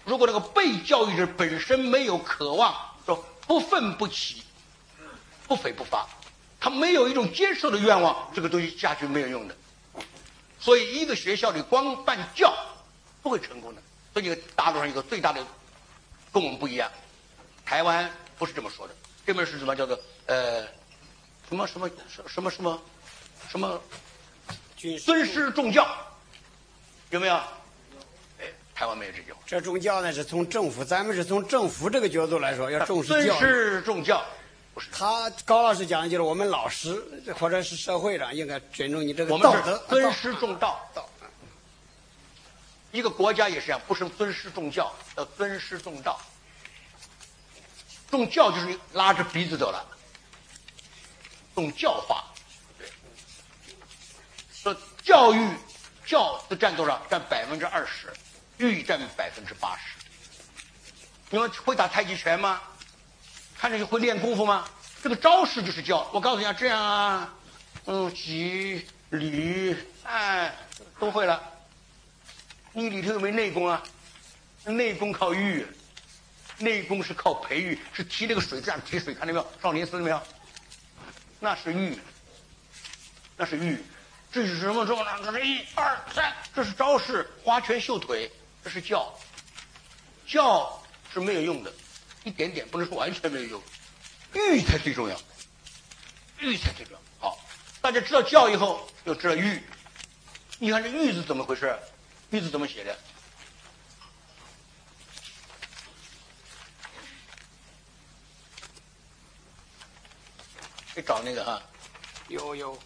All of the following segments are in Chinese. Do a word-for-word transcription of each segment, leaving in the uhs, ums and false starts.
如果那个被教育者本身没有渴望，说不愤不启，不悱不发，他没有一种接受的愿望，这个东西下去没有用的。所以一个学校里光办教不会成功的。所以大陆上一个最大的跟我们不一样，台湾不是这么说的，这边是什么叫做呃什么什么什么什么什么尊师重教，有没有？哎，台湾没有这句话。 这重教呢是从政府，咱们是从政府这个角度来说，要重视教育。 尊师重教，不是他高老师讲的就是我们老师或者是社会上应该尊重你这个我们道德， 是尊师重道。 道。 一个国家也是这样，不是尊师重教，要尊师重道。重教就是拉着鼻子走了，重教化。对，说教育教是占多少？占百分之二十，育占百分之八十。你们会打太极拳吗？看着就会练功夫吗？这个招式就是教。我告诉你啊，这样啊，嗯，习礼哎都会了。你里头有没有内功啊？内功靠育，内功是靠培育，是提那个水这样提水，看到没有？少林寺没有？那是育，那是育。这是什么？这么这是一二三，这是招式，花拳绣腿，这是教。教是没有用的，一点点，不能说完全没有用。育才最重要，育才最重要。好，大家知道教以后，就知道育。你看这育字怎么回事？育字怎么写的？得找那个哈， 有有。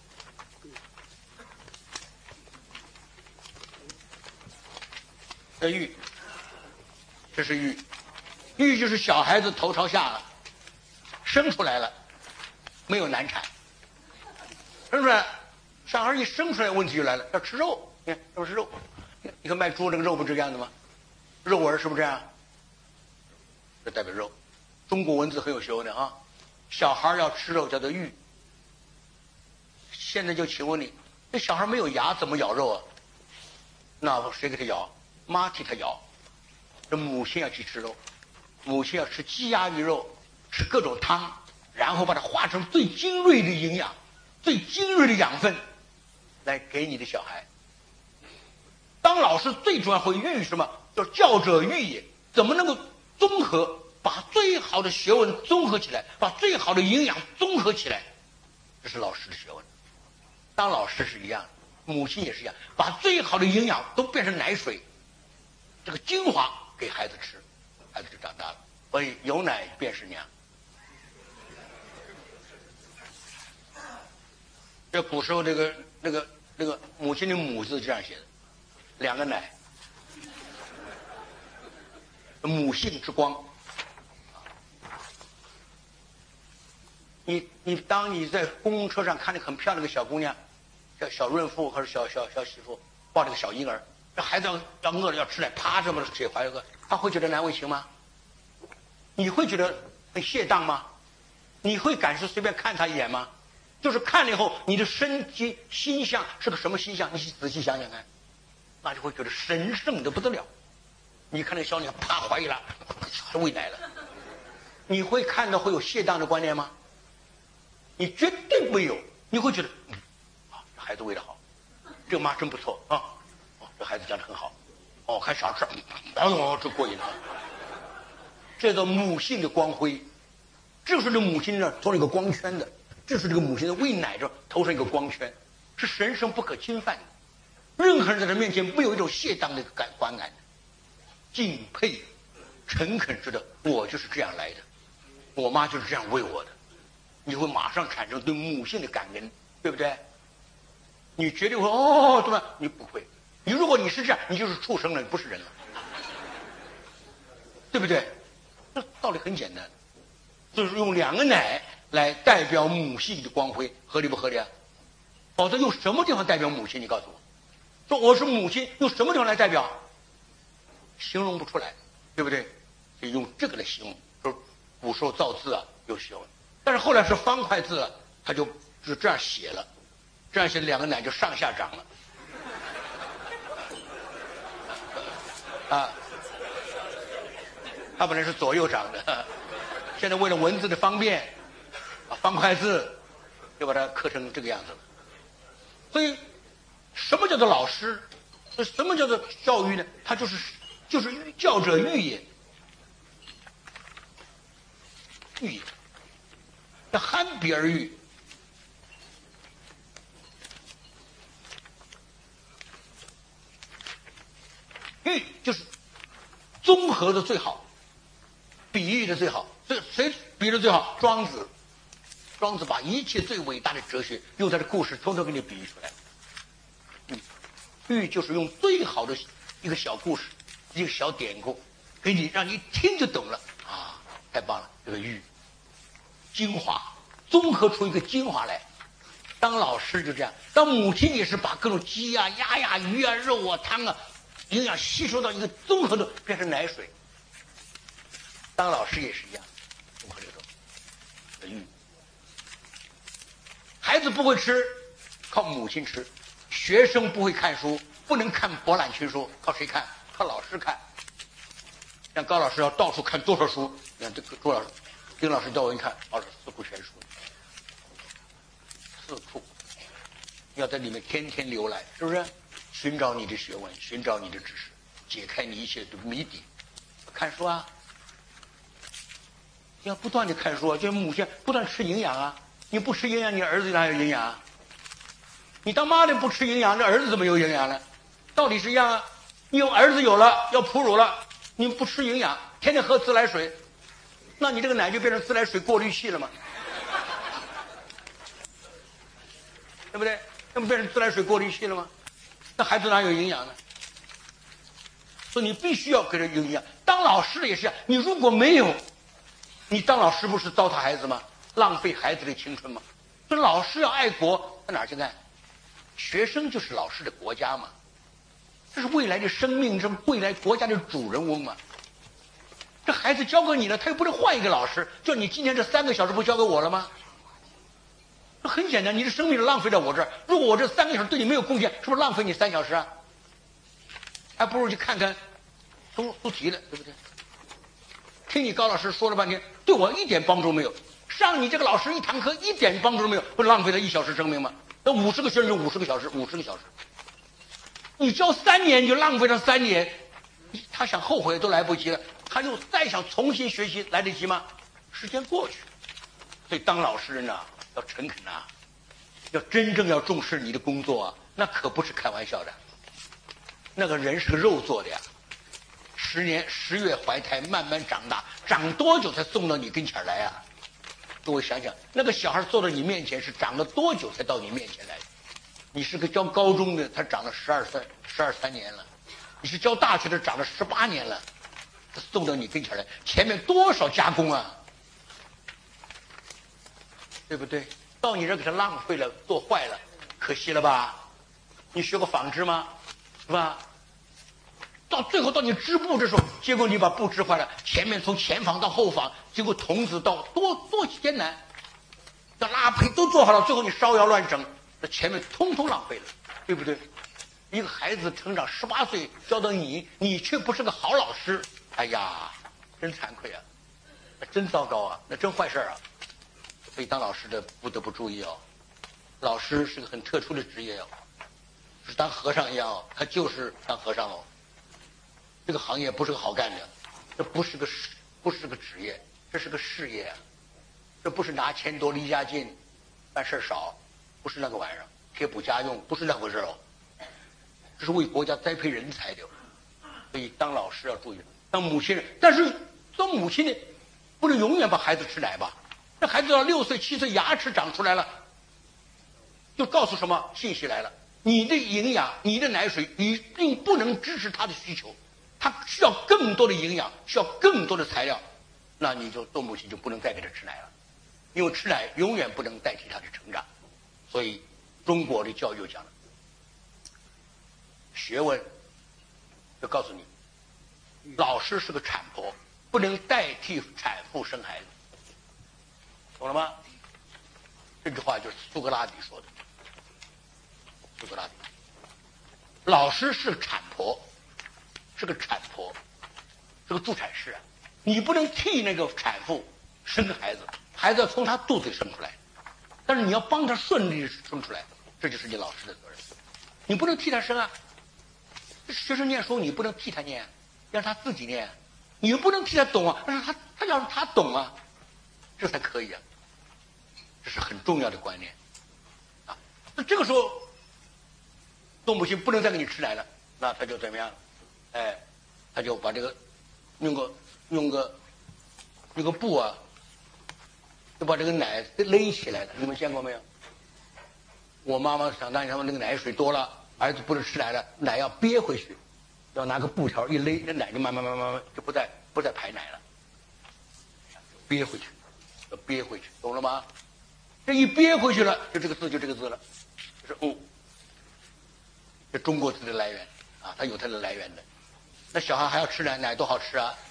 这育，这是育，育就是小孩子头朝下了，生出来了，没有难产，生出来，小孩一生出来问题就来了，要吃肉，你看要吃肉。你看卖猪那个肉不是这个样子吗？肉丸是不是这样？这代表肉。中国文字很有学问的啊。小孩要吃肉叫做育。现在就请问你，那小孩没有牙怎么咬肉啊？那谁给他咬？妈替他咬。这母亲要去吃肉，母亲要吃鸡鸭鱼肉，吃各种汤，然后把它化成最精锐的营养、最精锐的养分，来给你的小孩。当老师最主要会育什么？叫教者育也。怎么能够综合，把最好的学问综合起来，把最好的营养综合起来？这是老师的学问。当老师是一样，母亲也是一样，把最好的营养都变成奶水，这个精华给孩子吃，孩子就长大了。所以有奶便是娘。这古时候这个那个那个母亲的母字这样写的。两个奶，母性之光。你你当你在公共车上看见很漂亮的小姑娘，叫小润妇或者小小小媳妇抱着个小婴儿，这孩子要要饿了要吃奶，啪这么血怀了个，他会觉得难为情吗？你会觉得很懈怠吗？你会感受随便看他一眼吗？就是看了以后，你的身体心象是个什么心象？你仔细想想看。那就会觉得神圣的不得了。你看那小鸟，啪怀疑了，喂奶了。你会看到会有懈怠的观念吗？你绝对没有。你会觉得，嗯，啊，这孩子喂得好，这个妈真不错啊，哦，这孩子讲得很好，哦，看小吃，哦，这过瘾了。这叫母性的光辉，这是这母亲呢头上一个光圈的，这是这个母亲的喂奶着头上一个光圈，是神圣不可侵犯的。任何人在他面前没有一种懈怠的感观感，敬佩、诚恳知道我就是这样来的，我妈就是这样喂我的，你会马上产生对母性的感恩，对不对？你绝对会哦，对吧？你不会，你如果你是这样，你就是畜生了，你不是人了，对不对？这道理很简单，就是用两个奶来代表母性的光辉，合理不合理啊？否则用什么地方代表母亲？你告诉我。说我是母亲，用什么地方来代表？形容不出来，对不对？就用这个来形容。说古时候造字啊有学问，但是后来是方块字啊，他就就这样写了，这样写两个奶就上下长了。啊， 它本来是左右长的，现在为了文字的方便，啊，方块字，就把它刻成这个样子了。所以，什么叫做老师？什么叫做教育呢？它就是就是教者育也，育也，要憨比而育。育就是综合的最好，比喻的最好。这谁比的最好？庄子。庄子把一切最伟大的哲学用在这故事，通通给你比喻出来。嗯，喻就是用最好的一个小故事，一个小典故，给你让你一听就懂了啊！太棒了，这个喻，精华，综合出一个精华来。当老师就这样，当母亲也是把各种鸡啊、鸭呀、鱼啊、肉啊、汤啊。营养吸收到一个综合的，变成奶水。当老师也是一样，综合这种育。孩子不会吃，靠母亲吃；学生不会看书，不能看博览群书，靠谁看？靠老师看。像高老师要到处看多少书？你看这个朱老师、丁老师叫我一看，老师四库全书，四库，要在里面天天浏览，是不是？寻找你的学问，寻找你的知识，解开你一切的谜底。看书啊，要不断的看书啊，就母亲不断吃营养啊。你不吃营养，你儿子哪有营养啊？你当妈的不吃营养，这儿子怎么有营养呢？道理是一样啊。你有儿子有了，要哺乳了，你不吃营养，天天喝自来水，那你这个奶就变成自来水过滤器了嘛？对不对？那不变成自来水过滤器了吗？那孩子哪有营养呢？所以你必须要给他有营养。当老师的也是这样，你如果没有，你当老师不是糟蹋孩子吗？浪费孩子的青春吗？所以老师要爱国，到哪儿去干？学生就是老师的国家嘛，这是未来的生命，是未来国家的主人翁嘛。这孩子交给你了，他又不能换一个老师，就你今天这三个小时不交给我了吗？这很简单，你的生命浪费在我这儿。如果我这三个小时对你没有贡献，是不是浪费你三小时啊？还不如去看看出出题了，对不对？听你高老师说了半天，对我一点帮助没有。上你这个老师一堂课一点帮助都没有，不浪费了一小时生命吗？那五十个学生就五十个小时，五十个小时，你教三年你就浪费了三年，他想后悔都来不及了，他又再想重新学习来得及吗？时间过去，所以当老师人啊。要诚恳啊，要真正要重视你的工作啊，那可不是开玩笑的。那个人是个肉做的呀，十年十月怀胎，慢慢长大，长多久才送到你跟前来啊？各位想想，那个小孩坐在你面前是长了多久才到你面前来？你是个教高中的，他长了十二三十二三年了；你是教大学的，长了十八年了，他送到你跟前来，前面多少加工啊？对不对？到你这给他浪费了，做坏了，可惜了吧？你学过纺织吗？是吧？到最后到你织布的时候，结果你把布织坏了，前面从前纺到后纺，经过童子到多多艰难，要拉胚都做好了，最后你烧窑乱整，那前面通通浪费了，对不对？一个孩子成长十八岁教到你，你却不是个好老师，哎呀，真惭愧啊，那真糟糕啊，那真坏事啊。所以当老师的不得不注意哦，老师是个很特殊的职业哦，是当和尚一样哦，他就是当和尚哦。这个行业不是个好干的，这不是个不是个职业，这是个事业啊，这不是拿钱多离家近，办事少，不是那个玩意儿，贴补家用，不是那回事哦。这是为国家栽培人才的，所以当老师要注意，当母亲人，但是当母亲的不能永远把孩子吃奶吧。这孩子到六岁七岁牙齿长出来了，就告诉什么信息来了？你的营养，你的奶水一定不能支持他的需求，他需要更多的营养，需要更多的材料，那你就做母亲就不能再给他吃奶了，因为吃奶永远不能代替他的成长。所以中国的教育讲了，学问就告诉你，老师是个产婆，不能代替产妇生孩子。懂了吗？这句话就是苏格拉底说的。苏格拉底，老师是个产婆，是个产婆，是个助产士啊。 你不能替那个产妇生孩子，孩子要从她肚子里生出来，但是你要帮她顺利生出来，这就是你老师的责任。你不能替她生啊，学生念书你不能替他念，让他自己念，你又不能替他懂啊，但是他他要让他懂啊，这才可以啊。这是很重要的观念啊。那这个时候，动母亲不能再给你吃奶了，那他就怎么样？哎，他就把这个用个用个用个布啊，就把这个奶勒起来了。你们见过没有？我妈妈想当年他们那个奶水多了。儿子不能吃奶了，奶要憋回去，要拿个布条一勒，那奶就慢慢慢慢慢就不再不再排奶了，憋回去，要憋回去，懂了吗？这一憋回去了，就这个字就这个字了，就是“物”，这中国字的来源啊，它有它的来源的。那小孩还要吃奶，奶多好吃啊，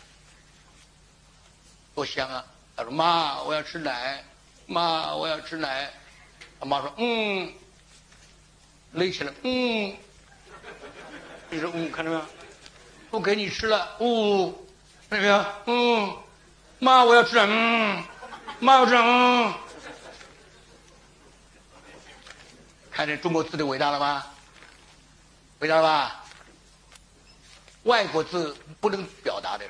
多香啊！他说：“妈，我要吃奶，妈，我要吃奶。”他妈说：“嗯。”勒起来，嗯，你说嗯，看到没有？不给你吃了，呜、哦，看到没有？嗯，妈，我要吃了，嗯，妈，我吃了，嗯，看见中国字的伟大了吧？伟大了吧？外国字不能表达的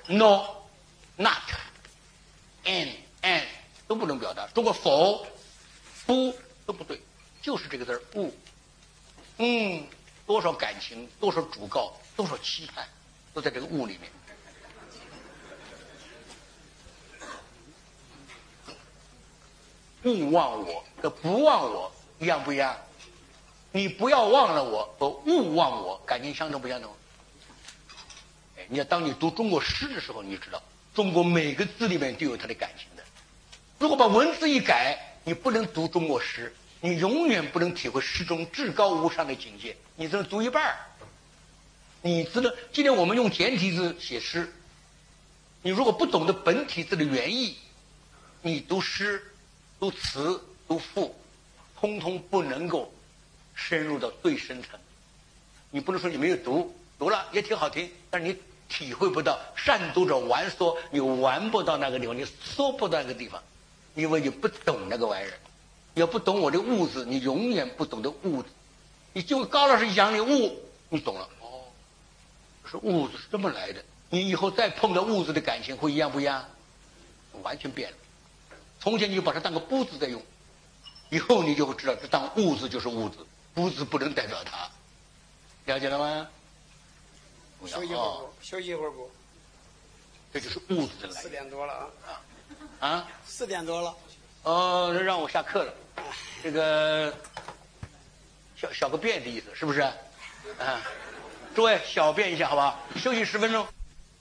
，no，not，and，and 都不能表达。中国否、不都不对，就是这个字勿。嗯，多少感情，多少主告，多少期盼，都在这个物里面。勿忘我和不忘我一样不一样？你不要忘了我和勿忘我感情相同不相同？哎，你要当你读中国诗的时候，你就知道中国每个字里面都有它的感情的。如果把文字一改，你不能读中国诗。你永远不能体会诗中至高无上的境界，你只能读一半。你只能今天我们用简体字写诗，你如果不懂得本体字的原意，你读诗、读词、读赋，通通不能够深入到最深层。你不能说你没有读，读了也挺好听，但是你体会不到善读者玩梭，你玩不到那个地方，你缩不到那个地方，因为你不懂那个玩意儿。要不懂我的物字，你永远不懂得物字。你就高老师讲你物，你懂了哦，是物字是这么来的。你以后再碰到物字的感情会一样不一样？完全变了。从前你就把它当个不字在用，以后你就会知道这当物字就是物字，不字不能代表它。了解了吗？ 休息一会儿不？休息一会儿不？ 这就是物字的来源。 四点多了啊！ 啊？ 四点多了。 哦，那让我下课了。这个小小个便的意思是不是？啊，诸位小便一下好不好？休息十分钟。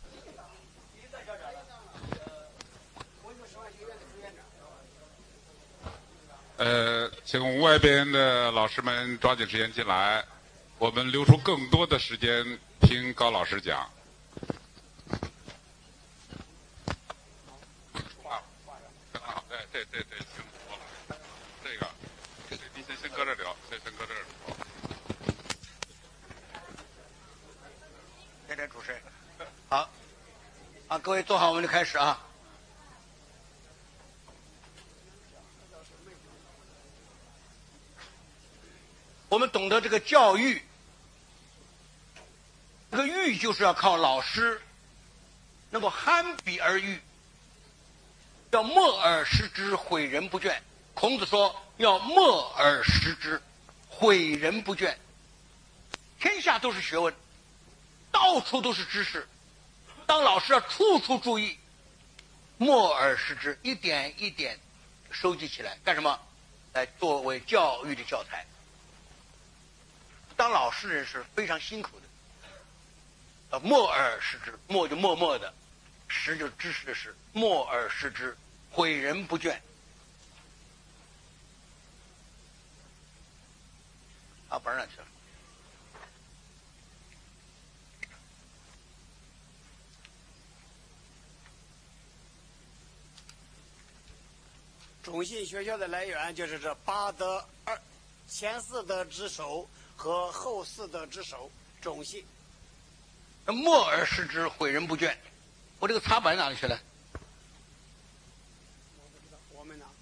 呃，请外边的老师们抓紧时间进来，我们留出更多的时间听高老师讲。啊，对对对对，行。这个，你先先搁这聊，先先搁这儿聊。 点点主持人，好，啊，各位坐好，我们就开始啊。我们懂得这个教育，这个育就是要靠老师能够酣笔而育，要默而识之，诲人不倦。孔子说要默而识之，诲人不倦。天下都是学问，到处都是知识，当老师要处处注意，默而识之，一点一点收集起来，干什么？来作为教育的教材。当老师人是非常辛苦的，呃，默而识之，默就默默的，识就知识的识，默而识之，诲人不倦。啊，本上去了。 种姓学校的来源就是这八德二，前四德之首和后四德之首，种姓。 默而识之，诲人不倦。我这个插板哪里去了？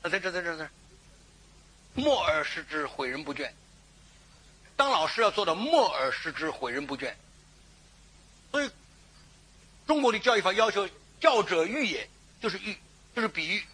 啊，在这在这在这，默而识之，诲人不倦。当老师要做到默而识之，诲人不倦。所以，中国的教育法要求教者喻也，就是喻，就是比喻。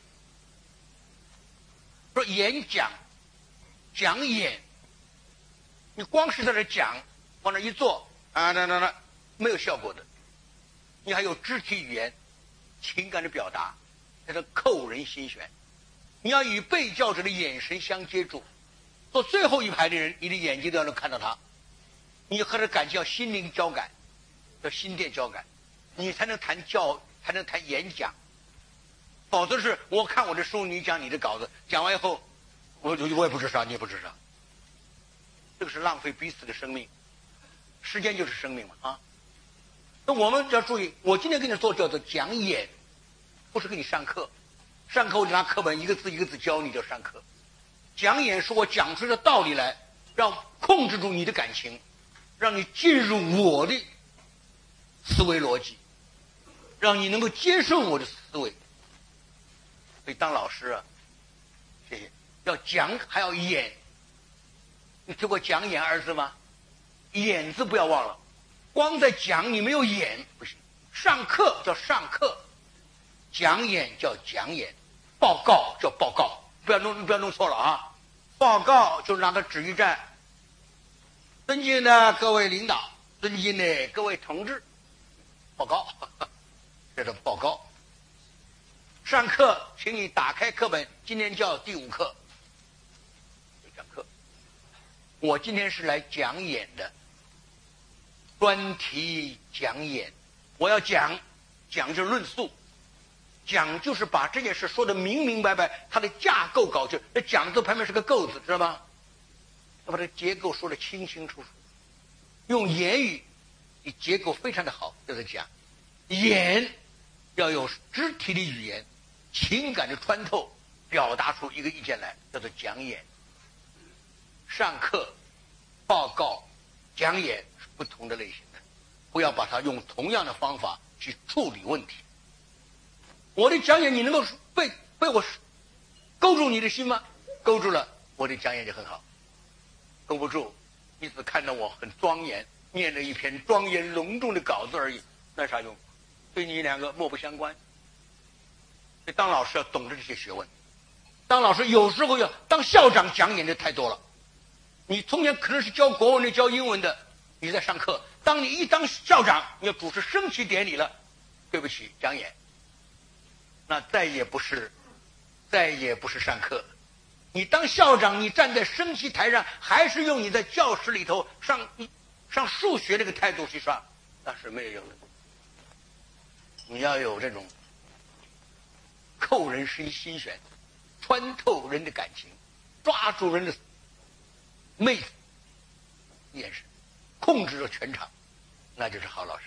说演讲，讲演，你光是在这讲，往那一坐啊，那那那没有效果的。你还有肢体语言、情感的表达，这是扣人心弦。你要与被教者的眼神相接触，坐最后一排的人，你的眼睛都要能看到他，你和他感情要心灵交感，叫心电交感，你才能谈教，才能谈演讲。否则是我看我的书，你讲你的稿子，讲完以后，我我也不知道，你也不知道，这个是浪费彼此的生命，时间就是生命嘛啊！那我们要注意，我今天跟你做叫做讲演，不是给你上课，上课我就拿课本一个字一个字教你叫上课，讲演是我讲出的道理来，让控制住你的感情，让你进入我的思维逻辑，让你能够接受我的思维。所以当老师啊，谢谢，要讲还要演。你听过讲演二字吗？演字不要忘了，光在讲你没有演不行。上课叫上课，讲演叫讲演，报告叫报告，不要弄不要弄错了啊！报告就是拿个纸一站，尊敬的各位领导，尊敬的各位同志，报告，这是报告。上课，请你打开课本，今天叫第五课，讲课。我今天是来讲演的，专题讲演。我要讲，讲就是论述，讲就是把这件事说得明明白白，它的架构搞清。这讲字旁边是个构字，知道吗？要把这个结构说得清清楚楚，用言语，你结构非常的好，就是讲。演要有肢体的语言。情感的穿透，表达出一个意见来，叫做讲演。上课、报告、讲演是不同的类型的，不要把它用同样的方法去处理问题。我的讲演，你能够被被我勾住你的心吗？勾住了，我的讲演就很好；勾不住，你只看到我很庄严，念了一篇庄严隆重的稿子而已，那啥用？对你两个莫不相关。所以当老师要懂得这些学问，当老师有时候要当校长讲演的太多了。你从前可能是教国文的、教英文的，你在上课。当你一当校长，你要主持升旗典礼了，对不起，讲演，那再也不是，再也不是上课。你当校长，你站在升旗台上，还是用你在教室里头上上数学这个态度去上，那是没有用的。你要有这种扣人心弦，穿透人的感情，抓住人的妹子眼神，控制着全场，那就是好老师。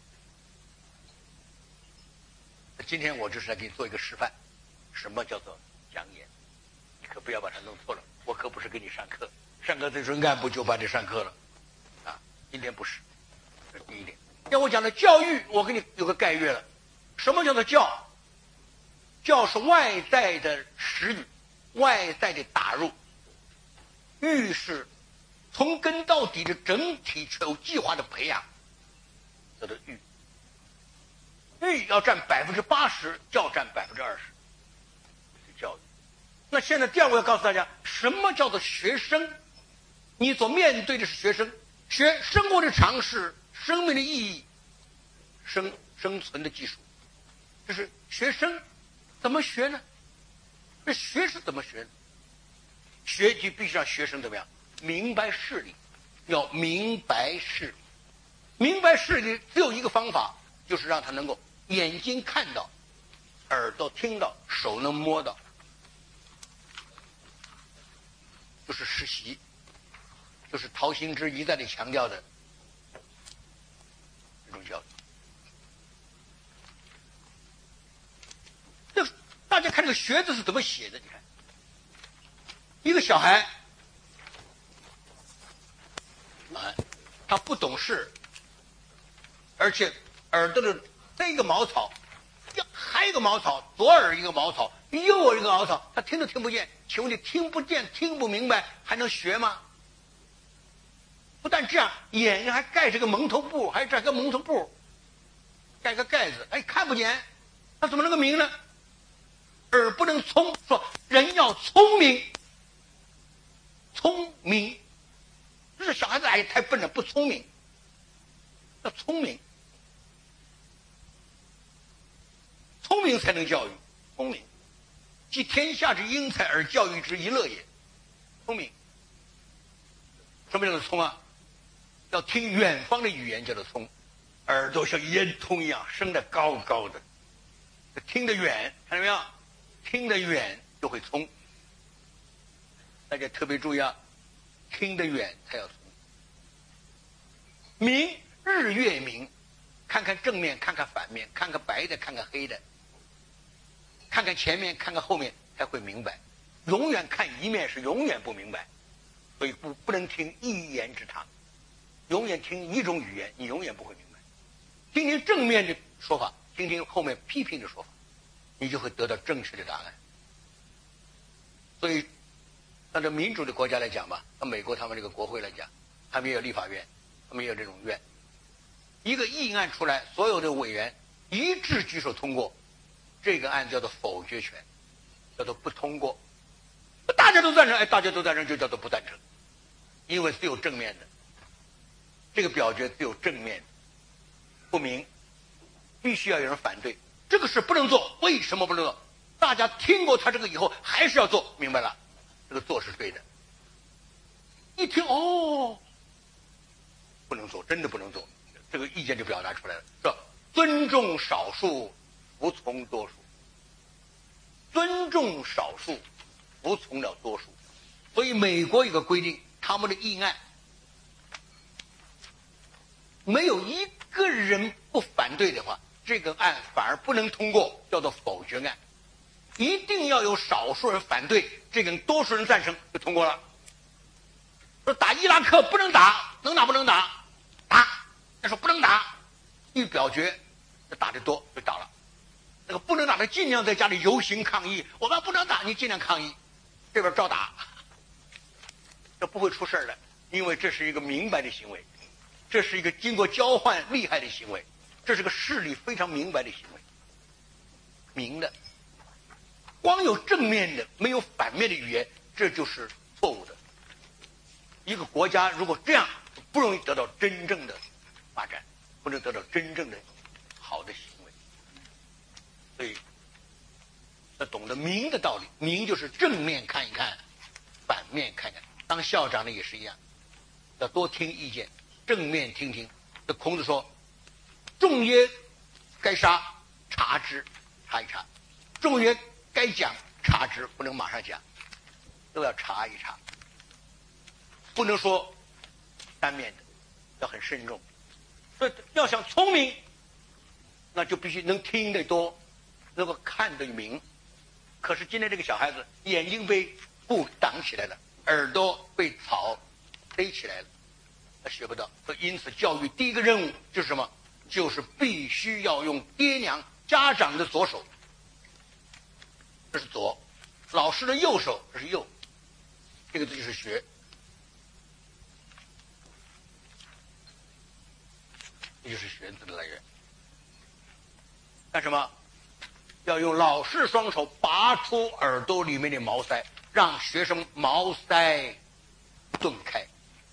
今天我就是来给你做一个示范，什么叫做讲演，你可不要把它弄错了。我可不是给你上课，上课最初按部就班的上课了啊，今天不是。这是第一点。要我讲的教育，我给你有个概略了。什么叫做教？教是外在的使语，外在的打入。育是从根到底的整体有计划的培养，叫做育。育要占百分之八十，教占百分之二十，是教育。那现在第二个要告诉大家，什么叫做学生？你所面对的是学生，学生活的常识、生命的意义、生生存的技术，这是学生。怎么学呢？这学是怎么学呢？学就必须让学生怎么样？明白事理，要明白事理。明白事理只有一个方法，就是让他能够眼睛看到，耳朵听到，手能摸到，就是实习，就是陶行知一再的强调的这种教育。这大家看这个学字是怎么写的？你看，一个小孩，啊，他不懂事，而且耳朵的这个茅草，要还还有一个茅草，左耳一个茅草，右耳一个茅草，他听都听不见。请问你听不见、听不明白，还能学吗？不但这样，眼睛还盖着个蒙头布，还这个蒙头布，盖个盖子，哎，看不见，他怎么能够明呢？耳不能聪，说人要聪明，聪明，这小孩子哎太笨了，不聪明，要聪明，聪明才能教育，聪明，即天下之英才而教育之一乐也。聪明，什么叫做聪啊？要听远方的语言叫做聪，耳朵像烟囱一样升得高高的，听得远，看到没有？听得远就会聪。大家特别注意啊，听得远才要聪。明，日月明，看看正面，看看反面，看看白的，看看黑的，看看前面，看看后面，才会明白。永远看一面是永远不明白，所以不不能听一言之堂。永远听一种语言，你永远不会明白。听听正面的说法，听听后面批评的说法，你就会得到正确的答案。所以按照民主的国家来讲吧，按美国他们这个国会来讲，他们也有立法院，他们也有这种院。一个议案出来，所有的委员一致举手通过，这个案叫做否决权，叫做不通过。大家都赞成，哎，大家都赞成就叫做不赞成，因为只有正面的，这个表决只有正面的，不明，必须要有人反对，这个事不能做，为什么不能做？大家听过他这个以后还是要做，明白了，这个做是对的。一听哦，不能做，真的不能做，这个意见就表达出来了，说尊重少数，服从多数，尊重少数，服从了多数。所以美国有个规定，他们的议案没有一个人不反对的话，这个案反而不能通过，叫做否决案。一定要有少数人反对，这个多数人赞成就通过了。说打伊拉克不能打，能打不能打？打。他说不能打，一表决，那打得多就打了。那个不能打的尽量在家里游行抗议，我们不能打，你尽量抗议，这边照打，这不会出事的，因为这是一个明白的行为，这是一个经过交换厉害的行为，这是个事理非常明白的行为，明的。光有正面的没有反面的语言，这就是错误的。一个国家如果这样，不容易得到真正的发展，不能得到真正的好的行为。所以要懂得明的道理，明就是正面看一看，反面看一看。当校长的也是一样，要多听意见，正面听听。这孔子说：“众曰该杀，察之，察一察；众曰该讲，察之，不能马上讲，都要查一查，不能说单面的，要很慎重。所以要想聪明，那就必须能听得多，能够看得明。可是今天这个小孩子眼睛被布挡起来了，耳朵被草勒起来了，他学不到。所以因此教育第一个任务就是什么？就是必须要用爹娘家长的左手，这是左；老师的右手，这是右。这个字就是学，这就是学字的来源。干什么？要用老师双手拔出耳朵里面的毛塞，让学生毛塞顿开，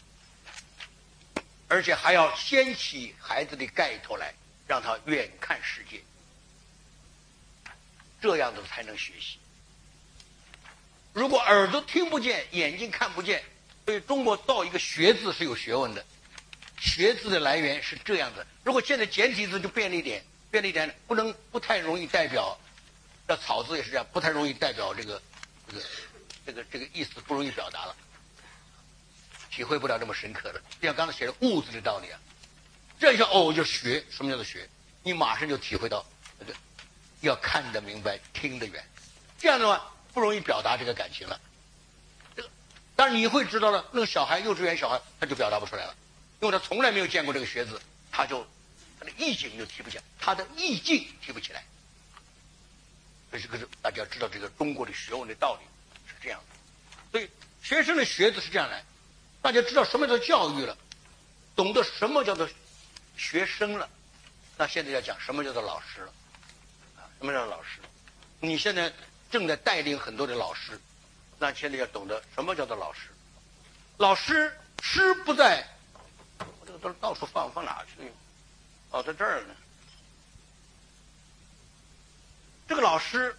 而且还要掀起孩子的盖头来，让他远看世界，这样子才能学习。如果耳朵听不见，眼睛看不见，所以中国造一个学字是有学问的。学字的来源是这样的。如果现在简体字就变了一点，变了一点，不能不太容易代表。这草字也是这样，不太容易代表这个这个这个这个意思，不容易表达了，体会不了这么深刻的。就像刚才写的物字的道理啊，这一下哦就学，什么叫做学？你马上就体会到这个要看得明白，听得远，这样的话不容易表达这个感情了。这个但是你会知道了，那个小孩幼稚园小孩他就表达不出来了，因为他从来没有见过这个学字，他就他的意境就提不起来，他的意境提不起来。 这是个大家知道这个中国的学问的道理是这样的。所以学生的学子是这样来，大家知道什么叫做教育了，懂得什么叫做学生了，那现在要讲什么叫做老师了啊？什么叫做老师？你现在正在带领很多的老师，那现在要懂得什么叫做老师。老师师不在，我这个都到处放放哪去？哦，在这儿呢。这个老师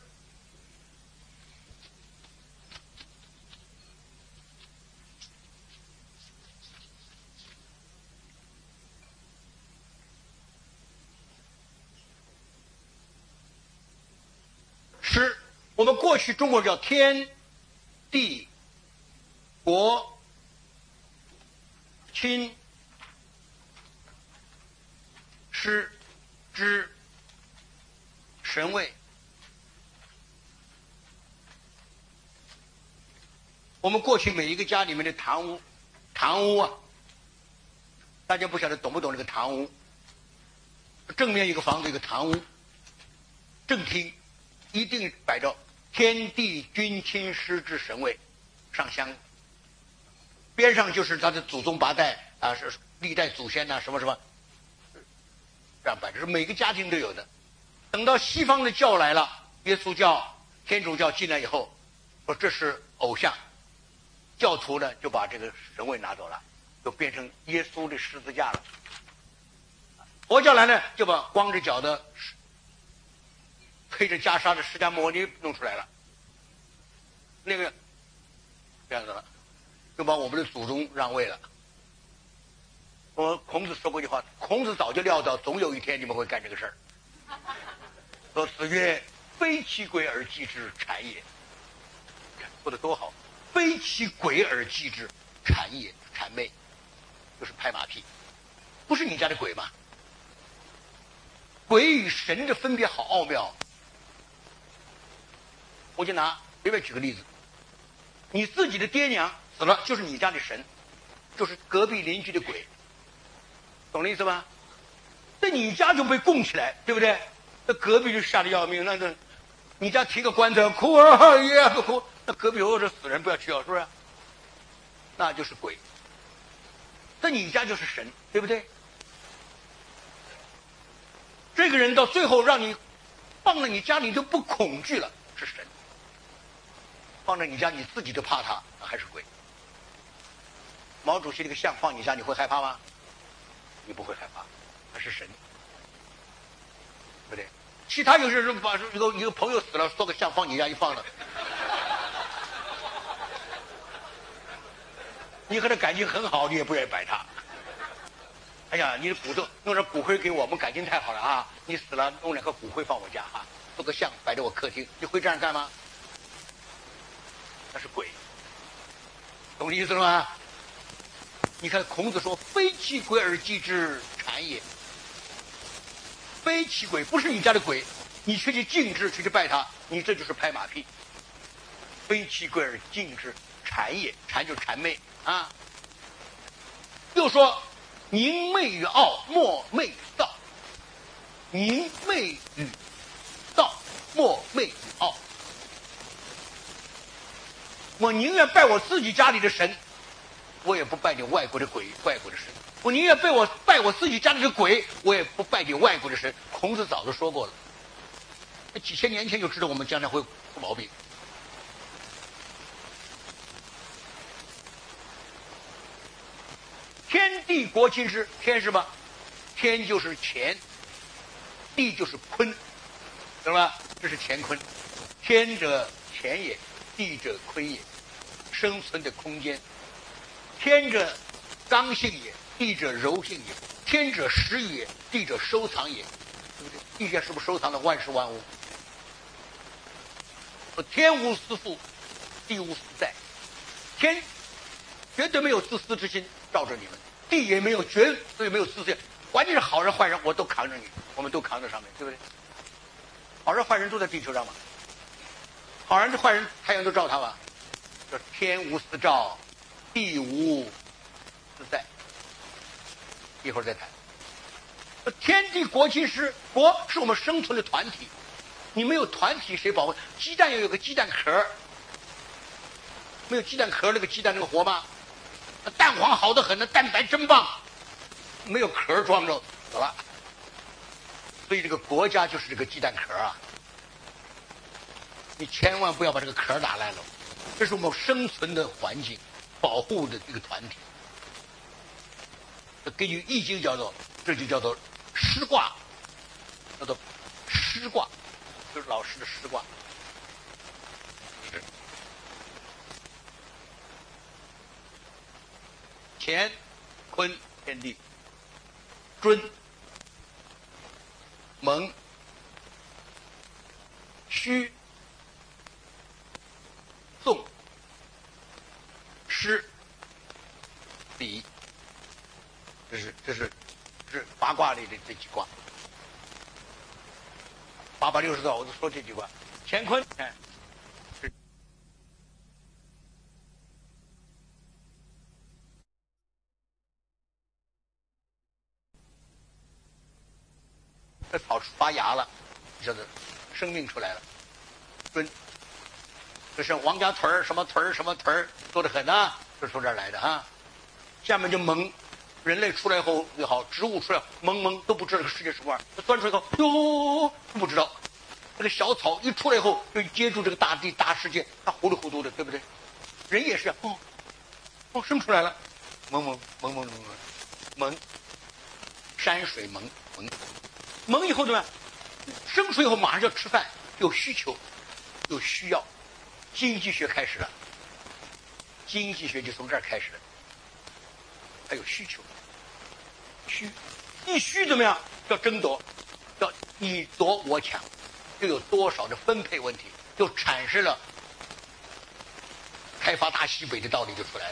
师，我们过去中国叫天地国亲师之神位。我们过去每一个家里面的堂屋，堂屋啊，大家不晓得懂不懂这个堂屋？正面一个房子，一个堂屋，正厅一定摆着天地君亲师之神位，上香。边上就是他的祖宗八代啊，是历代祖先呐、啊，什么什么，这样摆着，每个家庭都有的。等到西方的教来了，耶稣教、天主教进来以后，说这是偶像。教徒呢就把这个神位拿走了，就变成耶稣的十字架了。佛教来呢就把光着脚的、披着袈裟的释迦牟尼弄出来了。那个这样子了，就把我们的祖宗让位了。我孔子说过一句话，孔子早就料到总有一天你们会干这个事儿。说子曰：“非其鬼而祭之，谄也。”说的多好！非其鬼而祭之，谄也，谄媚，就是拍马屁。不是你家的鬼吗？鬼与神的分别好奥妙。我就拿随便举个例子，你自己的爹娘死了，就是你家的神，就是隔壁邻居的鬼，懂了意思吧？在你家就被供起来，对不对？那隔壁就吓得要命，那那你家提个棺材哭啊也不哭。那隔壁有这死人不要去啊，是不是？那就是鬼。在你家就是神，对不对？这个人到最后让你放在你家里都不恐惧了，是神；放在你家你自己都怕他，还是鬼。毛主席这个像放你家，你会害怕吗？你不会害怕，那是神，对不对？其他有些人把一个一个朋友死了，做个像放你家一放了。你和他感情很好，你也不愿意摆他。哎呀，你的骨头弄点骨灰给我，我们感情太好了啊！你死了，弄两颗骨灰放我家啊，做个像摆在我客厅，你会这样干吗？那是鬼，懂意思了吗？你看孔子说：“非其鬼而祭之，谄也。”非其鬼不是你家的鬼，你去去敬之，去去拜他，你这就是拍马屁。非其鬼而敬之，谄也。谄就是谄媚啊。又说：“宁媚与傲，莫媚与躁。”宁媚与躁，莫媚与傲。我宁愿拜我自己家里的神，我也不拜你外国的鬼、外国的神。我宁愿拜我拜我自己家里的鬼，我也不拜你外国的神。孔子早就说过了，几千年前就知道我们将来会出毛病。天地国亲师，天是吧？天就是乾，地就是坤，懂了吧？这是乾坤。天者乾也，地者坤也，生存的空间。天者刚性也，地者柔性也。天者食欲也，地者收藏也，对不对？地下是不是收藏了万事万物？天无私父，地无私载。天绝对没有自私之心罩着你们，地也没有绝对没有自私，关键是好人坏人我都扛着你，我们都扛在上面，对不对？好人坏人都在地球上嘛，好人坏人太阳都照他嘛。说天无私照，地无私载。一会儿再谈。天地国亲师，国是我们生存的团体， 你没有团体谁保护？鸡蛋要有个鸡蛋壳，没有鸡蛋壳那个鸡蛋能活吗？蛋黄好得很，那蛋白真棒，没有壳装着死了。所以这个国家就是这个鸡蛋壳啊，你千万不要把这个壳打烂了，这是我们生存的环境，保护的一个团体。这根据易经叫做，这就叫做师卦，叫做师卦，就是老师的师卦。是乾坤天地，尊蒙虚宋师比，这是这是这是八卦里的这几卦，八百六十道我都说这几卦。乾坤，看，是这草发芽了，叫做生命出来了。尊，这是王家屯儿什么屯儿什么屯儿多得很呐，是从这儿来的啊。下面就蒙，人类出来后也好，植物出来蒙蒙都不知道这个世界什么玩意儿，钻出来后哟不知道。这个小草一出来后就接触这个大地大世界，它糊里糊涂的，对不对？人也是哦，哦生出来了，蒙蒙蒙蒙蒙蒙蒙，山水蒙蒙。蒙以后怎么样？生出以后马上就要吃饭，有需求，有需要，经济学开始了。经济学就从这儿开始了，还有需求，需一需怎么样？要争夺，要你夺我抢，就有多少的分配问题，就产生了开发大西北的道理就出来了。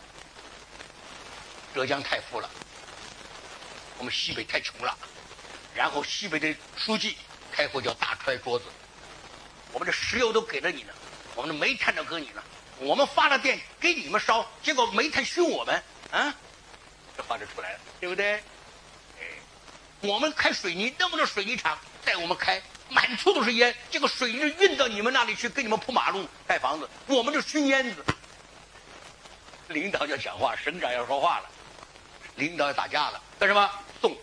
浙江太富了，我们西北太穷了。然后西北的书记开会叫大揣桌子，我们的石油都给了你了，我们的煤炭都给你了，我们发了电给你们烧，结果煤炭凶我们啊，这话就出来了，对不对？哎，我们开水泥那么多水泥厂带我们开，满处都是烟，结果水泥运到你们那里去，给你们铺马路盖房子，我们就熏烟子。领导要讲话，省长要说话了，领导要打架了，干什么？送。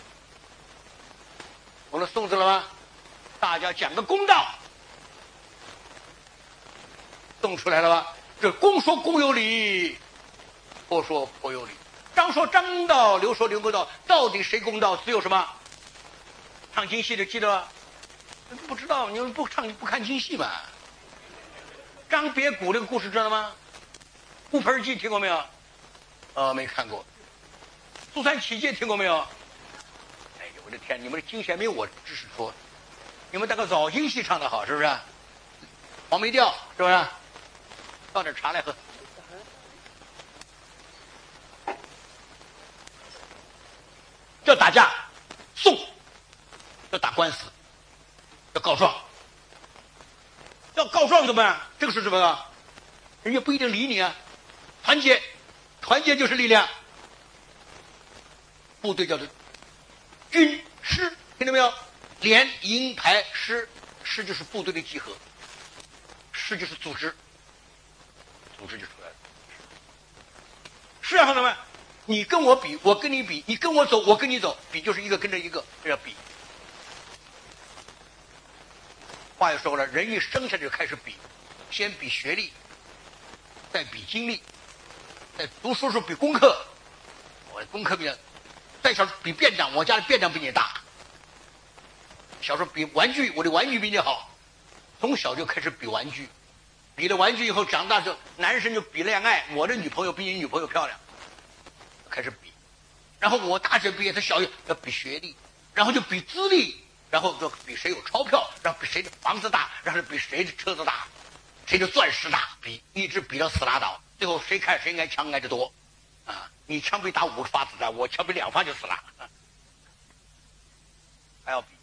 我们送死了吗？大家讲个公道，送出来了吧？这公说公有理，婆说婆有理，张说张道，刘说刘公道，到底谁公道？只有什么？唱京戏的记得吧？不知道，你们不唱不看京戏嘛？张别谷这个故事知道吗？乌盆记听过没有？呃，没看过。苏三起解听过没有？哎呦，我的天！你们的京戏没有我知识多，你们那个早京戏唱得好，是不是？黄梅调是不是？倒点茶来喝。要打架，送；要打官司，要告状。要告状怎么办？这个是什么啊？人家不一定理你啊。团结，团结就是力量。部队叫做军师，听到没有？连营排师，师就是部队的集合，师就是组织，组织就出来了。是啊，朋友们，你跟我比，我跟你比，你跟我走，我跟你走，比就是一个跟着一个，这叫比。话又说了，人一生下就开始比，先比学历，再比经历，再读书时候比功课，我的功课比再小比便当，我家的便当比你大。小时候比玩具，我的玩具比你好，从小就开始比玩具，比了玩具以后长大就男生就比恋爱，我的女朋友比你女朋友漂亮，开始比。然后我大学毕业，他小学要比学历，然后就比资历。然后就比谁有钞票，然后比谁的房子大，然后比谁的车子大，谁的钻石大，比一直比到死拉倒，最后谁看谁挨枪挨得多，啊！你枪被打五发子弹，我枪被两发就死了，啊、还要比。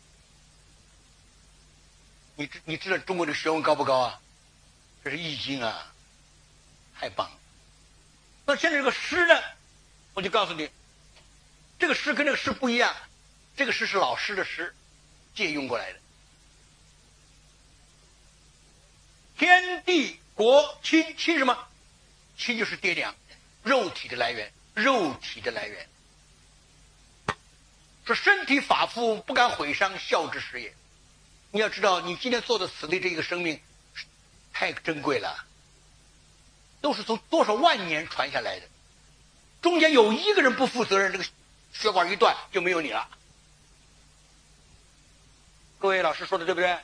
你知你知道中国的学问高不高啊？这是易经啊，太棒了。那现在这个诗呢，我就告诉你，这个诗跟这个诗不一样，这个诗是老师的诗。借用过来的， 天地国亲，亲什么？亲就是爹娘，肉体的来源，肉体的来源。说身体发肤，不敢毁伤，孝之始也。你要知道，你今天做的死的这个生命太珍贵了，都是从多少万年传下来的，中间有一个人不负责任，这个血管一断就没有你了。各位老师说的对不对？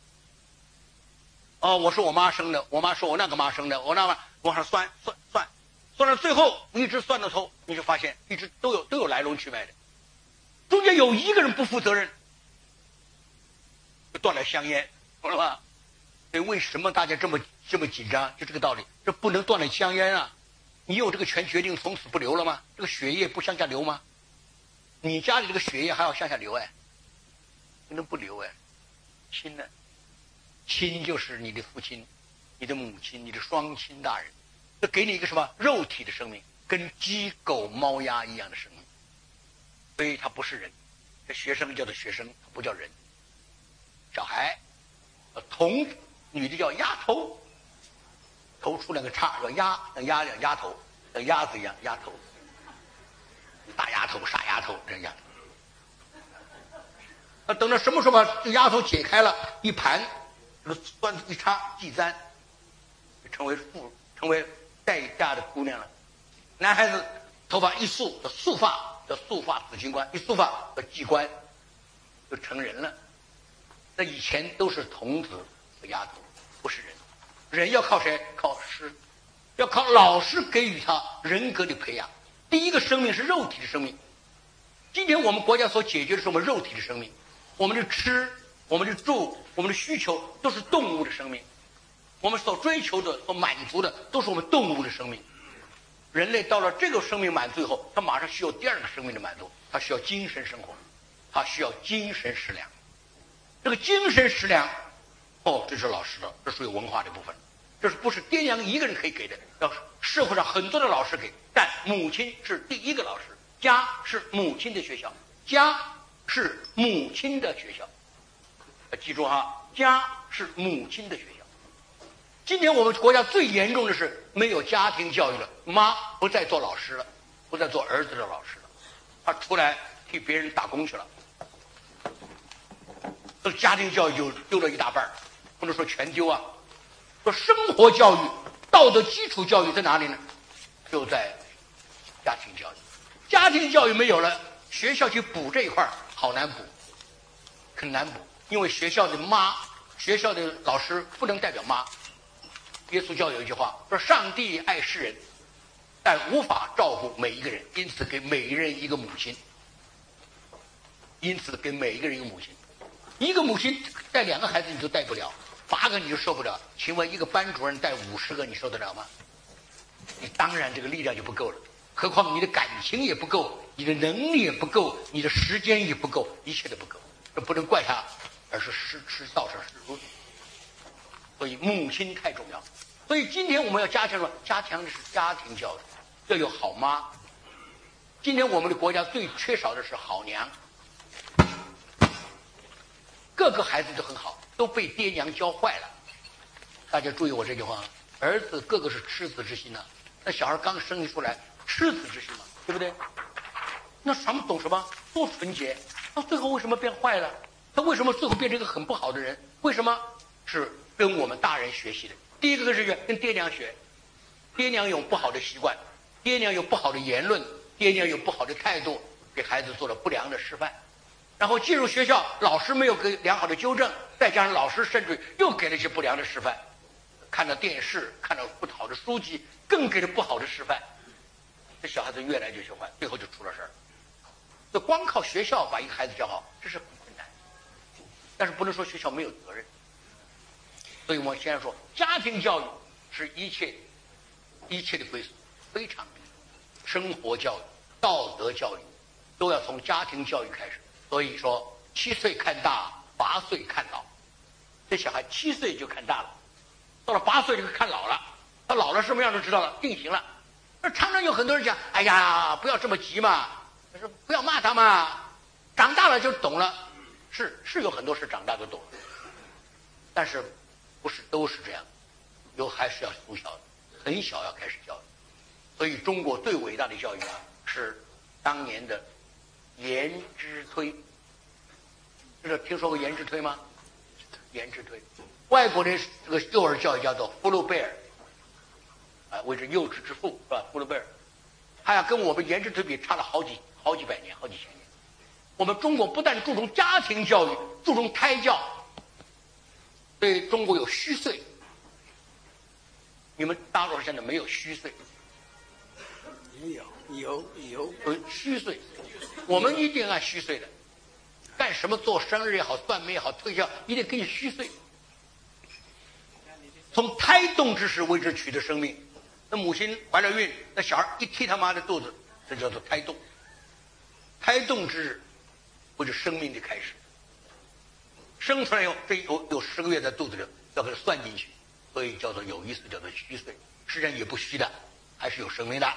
哦，我是我妈生的，我妈说我那个妈生的，我那么往上算算算，算到最后一直算到头，你就发现一直都有都有来龙去脉的，中间有一个人不负责任，就断了香烟，懂了吧？所以为什么大家这么这么紧张？就这个道理，这不能断了香烟啊！你有这个权决定从此不流了吗？这个血液不向下流吗？你家里这个血液还要向下流哎，不能不流哎，亲呢？亲就是你的父亲、你的母亲、你的双亲大人，这给你一个什么肉体的生命，跟鸡、狗、猫、鸭一样的生命，所以他不是人。这学生叫做学生，他不叫人。小孩，童女的叫丫头，头出两个叉叫丫，像丫两丫头，像鸭子一样丫头，大丫头、傻丫头这样。那等到什么时候把这丫头解开了，一盘。这个端子一插系簪，就成为妇，成为待嫁的姑娘了。男孩子头发一束叫束发，叫束发紫金冠，一束发叫系冠，就成人了。那以前都是童子和丫头，不是人。人要靠谁？靠师，要靠老师给予他人格的培养。第一个生命是肉体的生命。今天我们国家所解决的是我们肉体的生命，我们的吃。我们的住，我们的需求都是动物的生命，我们所追求的、所满足的都是我们动物的生命。人类到了这个生命满足以后，他马上需要第二个生命的满足，他需要精神生活，他需要精神食粮。这个精神食粮，哦，这是老师的，这属于文化的部分，这是不是爹娘一个人可以给的？要社会上很多的老师给，但母亲是第一个老师，家是母亲的学校，家是母亲的学校。记住哈，家是母亲的学校。今天我们国家最严重的是没有家庭教育了，妈不再做老师了，不再做儿子的老师了，她出来替别人打工去了，这家庭教育就丢了一大半，不能说全丢啊。说生活教育、道德基础教育在哪里呢？就在家庭教育。家庭教育没有了，学校去补这一块好难补，很难补。因为学校的妈，学校的老师不能代表妈。耶稣教有一句话说：“上帝爱世人，但无法照顾每一个人，因此给每一人一个母亲。因此给每一个人一个母亲，一个母亲带两个孩子你都带不了，八个你就受不了。请问一个班主任带五十个，你受得了吗？你当然这个力量就不够了。何况你的感情也不够，你的能力也不够，你的时间也不够，一切都不够。这不能怪他。”而是师吃道上师出，所以母亲太重要。所以今天我们要加强什么？加强的是家庭教育，要有好妈。今天我们的国家最缺少的是好娘，各个孩子都很好，都被爹娘教坏了。大家注意我这句话，儿子个个是赤子之心呐、啊。那小孩刚生出来，赤子之心嘛，对不对？那什么懂什么？多纯洁，到最后为什么变坏了？他为什么最后变成一个很不好的人？为什么？是跟我们大人学习的。第一个是跟爹娘学，爹娘有不好的习惯，爹娘有不好的言论，爹娘有不好的态度，给孩子做了不良的示范。然后进入学校，老师没有给良好的纠正，再加上老师甚至又给了一些不良的示范，看到电视，看到不好的书籍，更给了不好的示范。这小孩子越来越学坏，最后就出了事儿。就光靠学校把一个孩子教好，这是但是不能说学校没有责任，所以我先说家庭教育是一切一切的归属，非常生活教育、道德教育都要从家庭教育开始。所以说，七岁看大，八岁看老。这小孩七岁就看大了，到了八岁就看老了。他老了什么样都知道了，定型了。那常常有很多人讲：“哎呀，不要这么急嘛，说不要骂他嘛，长大了就懂了。”是是有很多事长大就懂了，但是不是都是这样？ 有还是要从小很小要开始教育。所以中国最伟大的教育啊，是当年的颜之推。知道听说过颜之推吗？颜之推，外国的这个幼儿教育叫做福禄贝尔，啊，谓之幼稚之父，是吧？福禄贝尔，他呀跟我们颜之推比差了好几好几百年，好几千年。我们中国不但注重家庭教育，注重胎教，对中国有虚岁。你们大陆现在没有虚岁？ 有有有有虚岁，我们一定按虚岁的。干什么做生日也好，算命也好，推销一定给你虚岁。从胎动之时为之取得生命，那母亲怀了孕，那小孩一踢他妈的肚子，这叫做胎动。胎动之日为之生命的开始。生出来以后，这有有十个月在肚子里，要给它算进去，所以叫做有意思，叫做虚岁。实际上也不虚的，还是有生命的。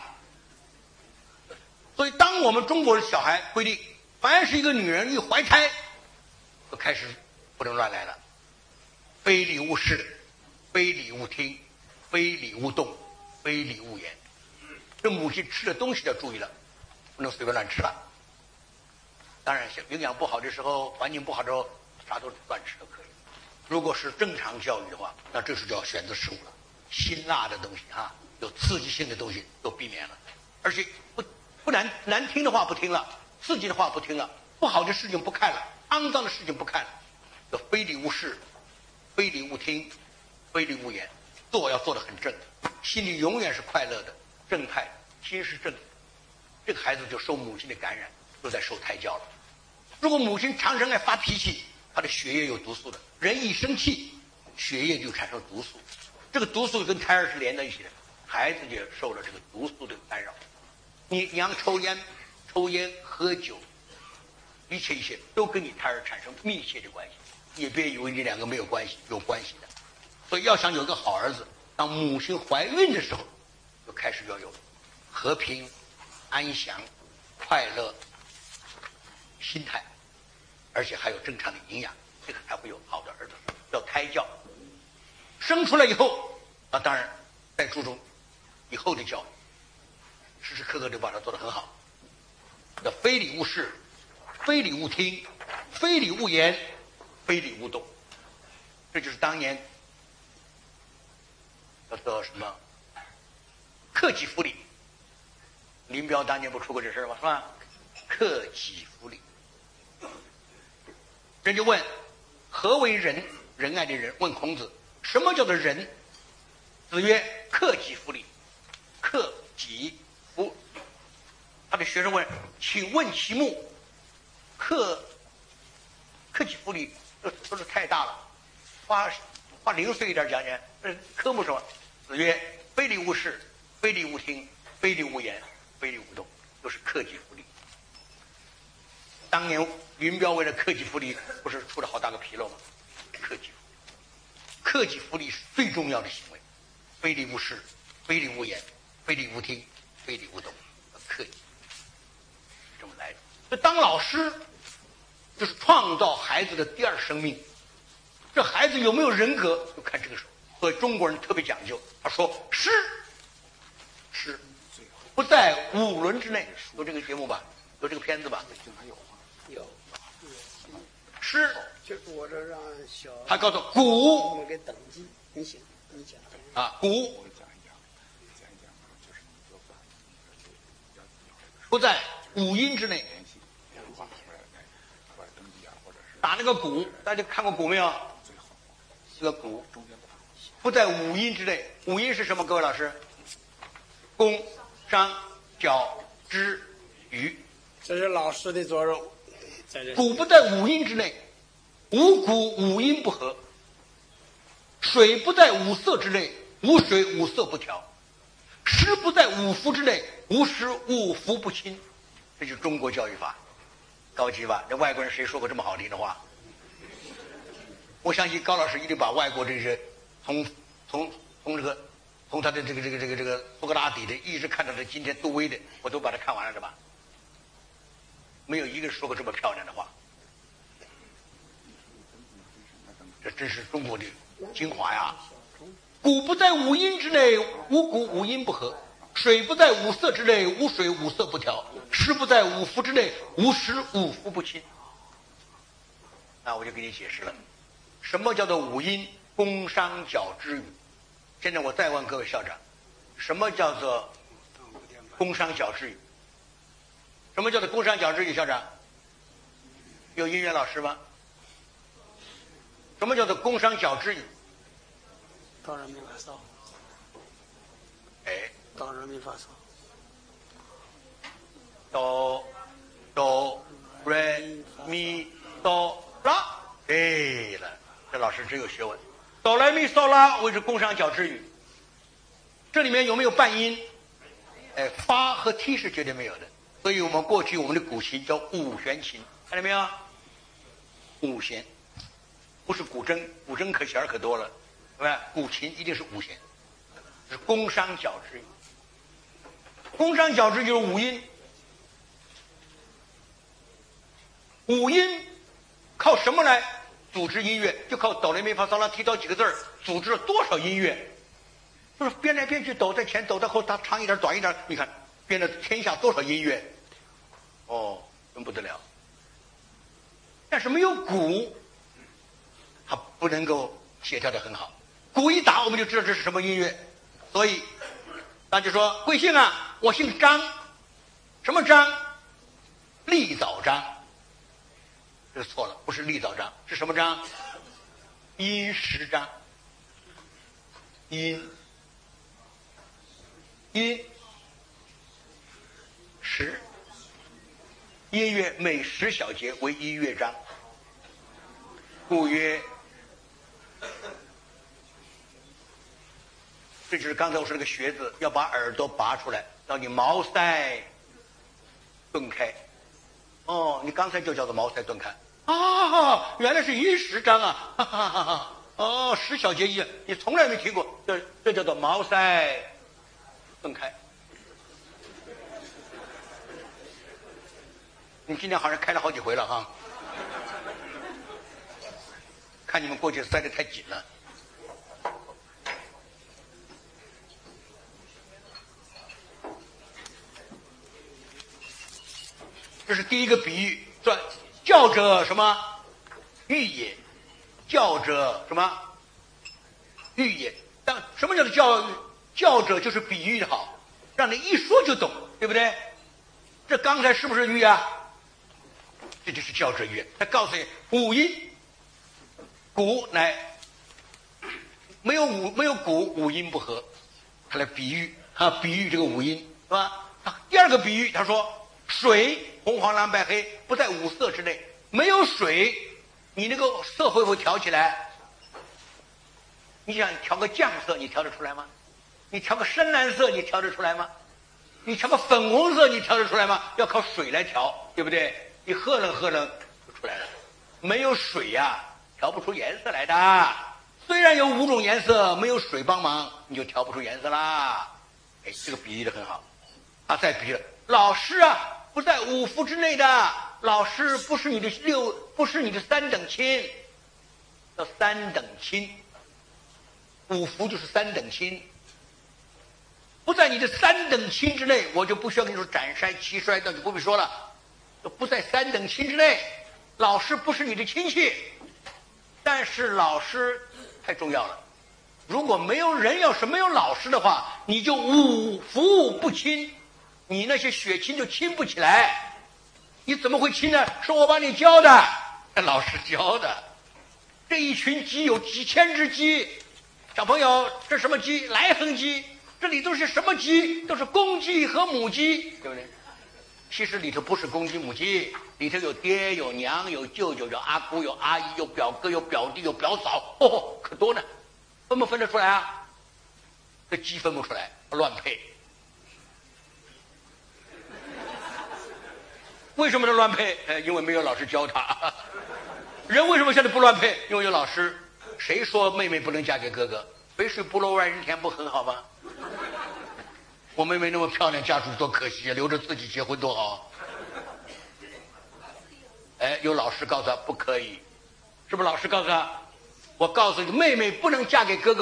所以，当我们中国的小孩规定，凡是一个女人一怀胎，就开始不能乱来了，非礼勿视，非礼勿听，非礼勿动，非礼勿言。这母亲吃的东西要注意了，不能随便乱吃了。当然，营养不好的时候，环境不好的时候，啥都乱吃都可以。如果是正常教育的话，那这时就要选择食物了，辛辣的东西啊，有刺激性的东西都避免了，而且不不难难听的话不听了。刺激的话不听了，不好的事情不看了，肮脏的事情不看了，要非礼勿视，非礼勿听，非礼勿言，做要做得很正，心里永远是快乐的，正派的，心是正的，这个孩子就受母亲的感染，都在受胎教了。如果母亲常常爱发脾气，他的血液有毒素的，人一生气，血液就产生毒素，这个毒素跟胎儿是连在一起的，孩子也受了这个毒素的干扰。你娘抽烟。抽烟、喝酒，一切一切都跟你胎儿产生密切的关系。也别以为你两个没有关系，有关系的。所以要想有个好儿子，当母亲怀孕的时候，就开始要有和平、安详、快乐心态，而且还有正常的营养，这个才会有好的儿子。叫胎教。生出来以后，啊，当然再注重以后的教育，时时刻刻就把它做得很好。叫非礼勿视，非礼勿听，非礼勿言，非礼勿动。这就是当年叫做什么克己复礼。林彪当年不出过这事吗？是吧？克己复礼。人就问何为仁？仁爱的仁。问孔子什么叫做仁？子曰：克己复礼。克己复。他的学生问：请问其目？克克己复礼，这都是太大了，花花零碎一点讲讲。这科目什么？子曰：非礼勿视，非礼勿听，非礼勿言，非礼勿动，都是克己复礼。当年林彪为了克己复礼，不是出了好大个纰漏吗？克己复礼，克己复礼是最重要的行为。非礼勿视，非礼勿言，非礼勿听，非礼勿动，克己。这么来的。这当老师就是创造孩子的第二生命。这孩子有没有人格，就看这个时候。所以中国人特别讲究，他说师师不在五伦之内。有这个节目吧？有这个片子吧？ 有。 师就是我这让小他告诉古我给等级，你行，你讲啊古不在五音之内。打那个鼓，大家看过鼓没有？这个鼓不在五音之内。五音是什么？各位老师，弓、商、角、徵、羽。 这是老师的作用。在这鼓不在五音之内，无鼓五音不合。水不在五色之内，无水五色不调。诗不在五福之内，无诗五福不侵。这就是中国教育法，高级吧？这外国人谁说过这么好听的话？我相信高老师一定把外国这些从从从这个从他的这个这个这个这个苏格拉底的，一直看到的今天杜威的，我都把它看完了，是吧？没有一个人说过这么漂亮的话。这真是中国的精华呀！鼓鼓不在五音之内，无鼓五音不合；水不在五色之内，无水五色不调；诗不在五符之内，无诗五符不清。那我就给你解释了，什么叫做五音？宫商角徵羽。现在我再问各位校长，什么叫做宫商角徵羽？什么叫做宫商角徵羽？校长，有音乐老师吗？什么叫做宫商角徵羽？ 哆来咪发嗦。 哎， 哆来咪发嗦。 哆哆来咪哆拉。对了，这老师真有学问。哆来咪嗦拉谓之宫商角徵羽。这里面有没有半音？哎，发和踢是绝对没有的。所以我们过去我们的古琴叫五弦琴，看到没有？五弦，不是古筝，古筝可弦可多了，对吧？古琴一定是五弦，是宫商角徵羽。宫商角徵就是五音，五音靠什么来组织音乐？就靠哆来咪发嗦拉提到几个字儿，组织了多少音乐？就是编来编去，抖在前，抖在后，它长一点，短一点，你看编了天下多少音乐？哦，真不得了。但是没有鼓，它不能够协调的很好。鼓一打，我们就知道这是什么音乐。所以，那就说贵姓啊？我姓张，什么张？立早张。这错了，不是立早张，是什么张？殷实张。殷。音十，音乐每十小节为一乐章，故曰。这就是刚才我说那个学字，要把耳朵拔出来，让你毛塞顿开。哦，你刚才就叫做毛塞顿开啊，原来是一十章啊！哈哈哈哈哦，十小节一，你从来没听过，这这叫做毛塞顿开。你今天好像开了好几回了哈，看你们过去塞得太紧了。这是第一个比喻，说教者什么喻也，教者什么喻也。但什么叫做教育？教者就是比喻的好，让你一说就懂，对不对？这刚才是不是喻啊？这就是教者喻。他告诉你五音，鼓乃没有五没有鼓，五音不合，他来比喻啊，比喻这个五音是吧？啊，第二个比喻，他说水红黄蓝白黑不在五色之内，没有水，你那个色会不会调起来？你想调个酱色，你调得出来吗？你调个深蓝色，你调得出来吗？你调个粉红色，你调得出来吗？要靠水来调，对不对？你喝冷喝冷就出来了。没有水呀、啊，调不出颜色来的。虽然有五种颜色，没有水帮忙，你就调不出颜色啦。哎，这个比喻的很好。他再比了，老师啊，不在五福之内的，老师不是你的六，不是你的三等亲，叫三等亲。五福就是三等亲，不在你的三等亲之内，我就不需要跟你说斩衰七衰，那就不必说了，不在三等亲之内。老师不是你的亲戚，但是老师太重要了。如果没有人要是没有老师的话，你就五福不亲，你那些血亲就亲不起来。你怎么会亲呢？是我把你教的，老师教的。这一群鸡有几千只鸡，小朋友，这什么鸡？来衡鸡。这里都是什么鸡？都是公鸡和母鸡，对不对？其实里头不是公鸡母鸡，里头有爹有娘有舅舅有阿姑有阿姨有表哥有表弟有表嫂，哦，可多呢。分不分得出来啊？这鸡分不出来，乱配。为什么是乱配？呃，因为没有老师教他。人为什么现在不乱配？因为有老师。谁说妹妹不能嫁给哥哥？肥水不落外人田不很好吗？我妹妹那么漂亮，嫁出去多可惜啊！留着自己结婚多好。哎，有老师告诉他不可以，是不是？老师告诉他，我告诉你，妹妹不能嫁给哥哥，不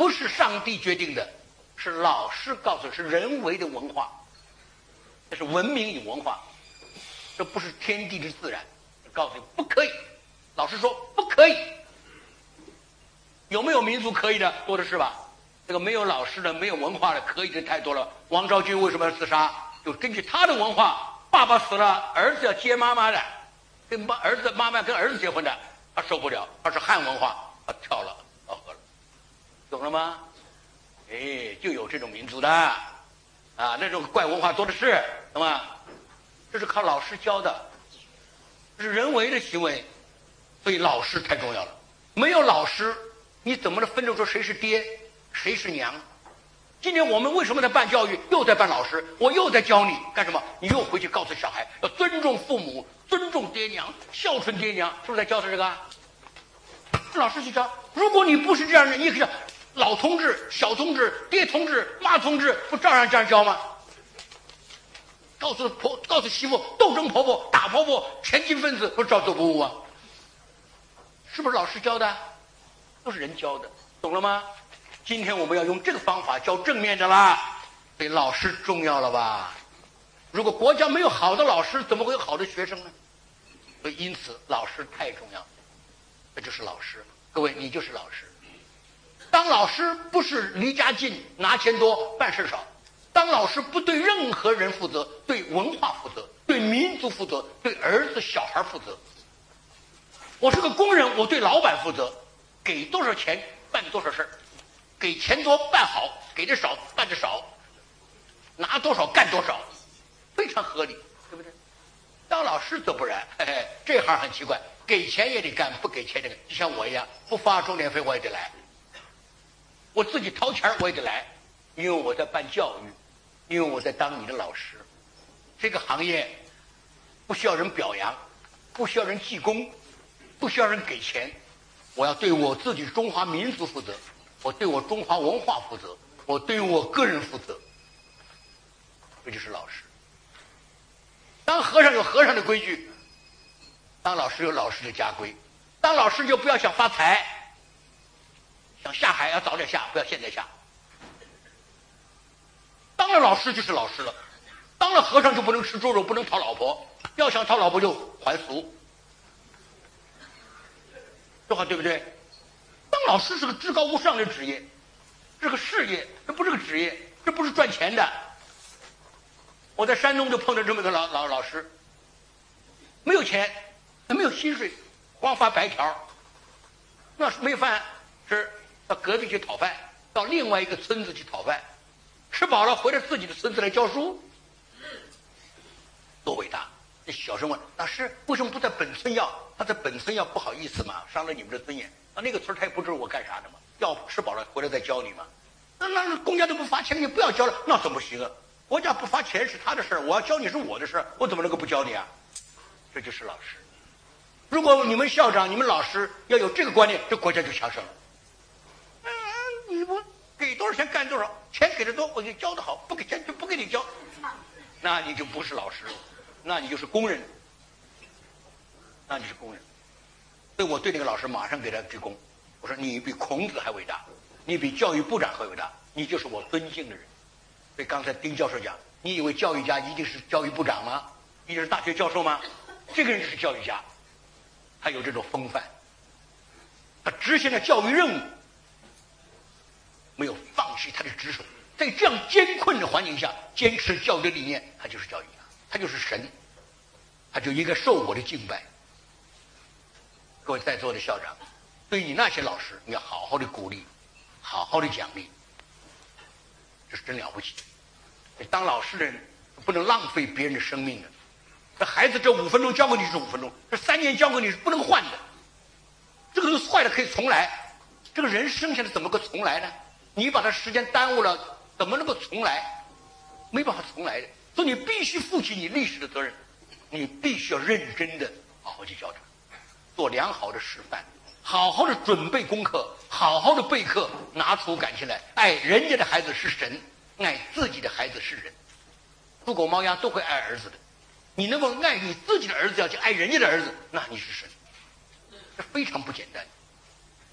不是上帝决定的，是老师告诉，是人为的文化，这是文明与文化，这不是天地之自然。告诉你不可以，老师说不可以。有没有民族可以的？多的是吧？这个没有老师的、没有文化的，可以的太多了。王昭君为什么要自杀？就根据他的文化，爸爸死了，儿子要接妈妈的，跟妈儿子妈妈跟儿子结婚的，他受不了，他是汉文化，他跳了，跳河了，懂了吗？哎，就有这种民族的，啊，那种怪文化多的是，懂吗？这是靠老师教的，这是人为的行为，所以老师太重要了。没有老师，你怎么能分得出谁是爹，谁是娘？今天我们为什么在办教育，又在办老师，我又在教你干什么？你又回去告诉小孩要尊重父母，尊重爹娘，孝顺爹娘，是不是在教他这个？老师去教。如果你不是这样的，你可以老同志、小同志、爹同志、妈同志，不照样这样教吗？告诉婆，告诉媳妇，斗争婆婆、打婆婆、前进分子，不是照做不误啊？是不是老师教的？都是人教的，懂了吗？今天我们要用这个方法教正面的啦，所以老师重要了吧？如果国家没有好的老师，怎么会有好的学生呢？所以因此老师太重要，这就是老师。各位，你就是老师。当老师不是离家近、拿钱多、办事少，当老师不对任何人负责，对文化负责，对民族负责，对儿子小孩负责。我是个工人，我对老板负责，给多少钱办多少事儿，给钱多办好，给的少办的少，拿多少干多少，非常合理，对不对？当老师则不然，嘿嘿，这行很奇怪，给钱也得干，不给钱也得干，就像我一样，不发钟点费我也得来，我自己掏钱我也得来，因为我在办教育，因为我在当你的老师。这个行业不需要人表扬，不需要人记功，不需要人给钱，我要对我自己中华民族负责，我对我中华文化负责，我对我个人负责，这就是老师。当和尚有和尚的规矩，当老师有老师的家规。当老师就不要想发财，想下海要早点下，不要现在下。当了老师就是老师了，当了和尚就不能吃猪肉，不能讨老婆，要想讨老婆就还俗，这话对不对？当老师是个至高无上的职业，是个事业，这不是个职业，这不是赚钱的。我在山东就碰到这么个老老老师，没有钱，没有薪水，光发白条，那是没饭吃，到隔壁去讨饭，到另外一个村子去讨饭，吃饱了回到自己的村子来教书，多伟大！那小生问老师为什么不在本村要？他在本村要不好意思嘛，伤了你们的尊严。啊，那个村他也不知道我干啥的嘛，要吃饱了回来再教你嘛。那那公家都不发钱，你不要教了，那怎么行啊？国家不发钱是他的事儿，我要教你是我的事儿，我怎么能够不教你啊？这就是老师。如果你们校长、你们老师要有这个观念，这国家就强盛了。嗯，你不给多少钱干多少，钱给的多，我给教的好，不给钱就不给你教，那你就不是老师，那你就是工人，那你是工人。所以我对那个老师马上给他鞠躬，我说你比孔子还伟大，你比教育部长还伟大，你就是我尊敬的人。所以刚才丁教授讲，你以为教育家一定是教育部长吗？一定是大学教授吗？这个人就是教育家，他有这种风范，他执行了教育任务，没有放弃他的职守，在这样艰困的环境下坚持教育的理念，他就是教育家，他就是神，他就应该受我的敬拜。各位在座的校长，对你那些老师，你要好好的鼓励，好好的奖励，这是真了不起。当老师的人不能浪费别人的生命的。这孩子这五分钟教给你是五分钟，这三年教给你是不能换的。这个东西坏了可以重来，这个人生下来怎么个重来呢？你把他时间耽误了，怎么能够重来？没办法重来的。所以你必须负起你历史的责任，你必须要认真的好好去教他，做良好的示范，好好的准备功课，好好的备课，拿出感情来，爱人家的孩子是神，爱自己的孩子是人。猪狗猫鸭都会爱儿子的，你能够爱你自己的儿子，要去爱人家的儿子，那你是神，这非常不简单。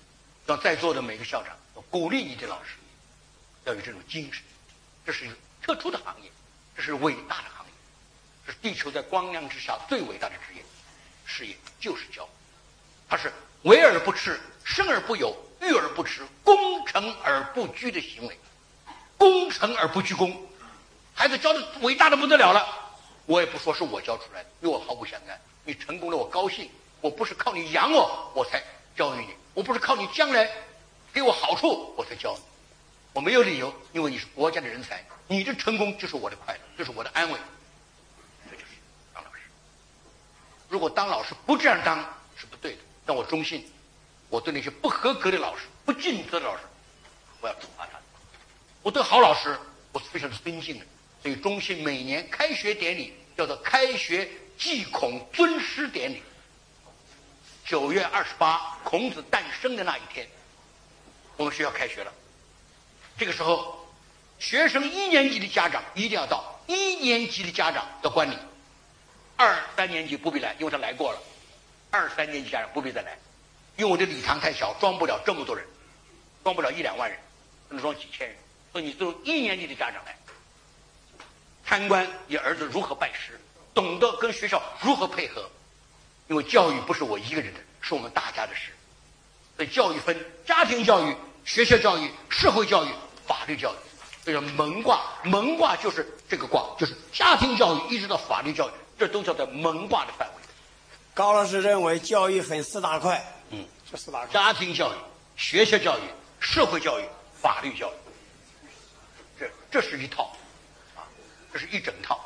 让在座的每个校长鼓励你的老师要有这种精神。这是一个特殊的行业，这是伟大的行业，这是地球在光亮之下最伟大的职业事业，就是教。它是为而不恃，生而不有，育而不弛，攻城而不居的行为。攻城而不居功，孩子教的伟大的不得了了，我也不说是我教出来的，与我毫不相干。你成功了，我高兴。我不是靠你养我，我才教育你；我不是靠你将来给我好处，我才教你。我没有理由，因为你是国家的人才，你的成功就是我的快乐，就是我的安慰。这就是当老师。如果当老师不这样当是不对的，但我忠信，我对那些不合格的老师、不尽责的老师，我要处罚他。我对好老师，我是非常的尊敬的。所以中信每年开学典礼叫做开学祭孔尊师典礼。九月二十八，孔子诞生的那一天，我们学校开学了。这个时候，学生一年级的家长一定要到，一年级的家长要观礼，二三年级不必来，因为他来过了。二三年级家长不必再来，因为我的礼堂太小，装不了这么多人，装不了一两万人，只能装几千人。所以你只有一年级的家长来参观你儿子如何拜师，懂得跟学校如何配合。因为教育不是我一个人的，是我们大家的事。所以教育分家庭教育、学校教育、社会教育、法律教育。这叫蒙卦，蒙卦就是这个卦，就是家庭教育一直到法律教育，这都叫做蒙卦的范围。 高老师认为教育分四大块， 嗯， 这四大块： 家庭教育、学校教育、社会教育、法律教育。这这是一套，啊，这是一整套。